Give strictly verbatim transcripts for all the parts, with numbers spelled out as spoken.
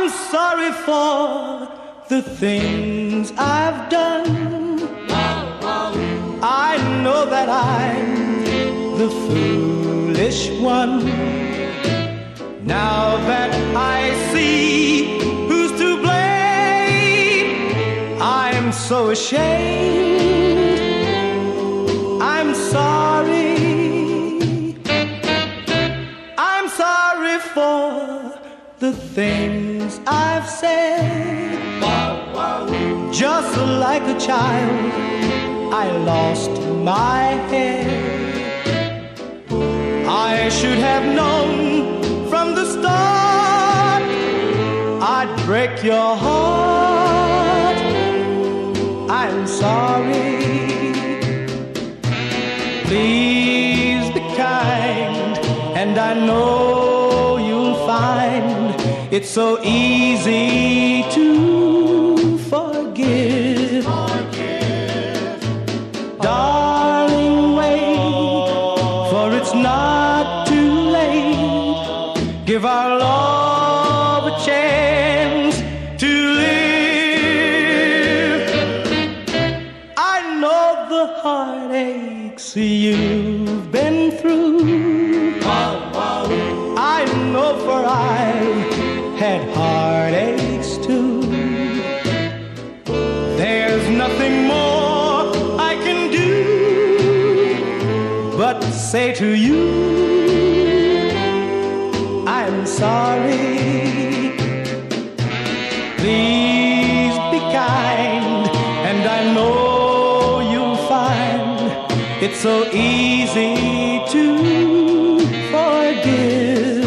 I'm sorry for the things I've done. I know that I'm the foolish one. Now that I see who's to blame, I'm so ashamed. I'm sorry. I'm sorry for the things I've said. Just like a child, I lost my head. I should have known from the start I'd break your heart. I'm sorry. Please be kind, and I know you'll find it's so easy to forgive. Forgive. Darling, wait, for it's not too late. Give our love a chance to live. I know the heartaches you've been through. I know, for I've had heartaches too. There's nothing more I can do but say to you, I'm sorry. Please be kind, and I know you'll find it's so easy to forgive.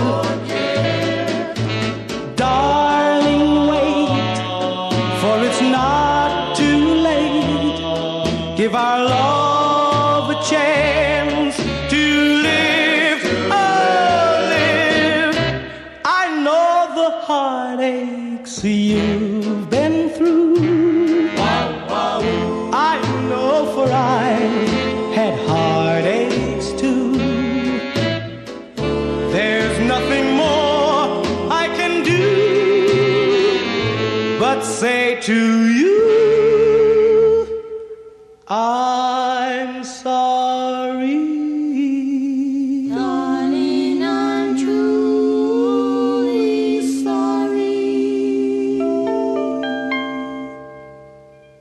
Darling, wait, for it's not too late. Give our love a chance to live, oh, live. I know the heartaches you've been through. I know, for I've had heartaches too. There's nothing more I can do but say to you, I'm sorry.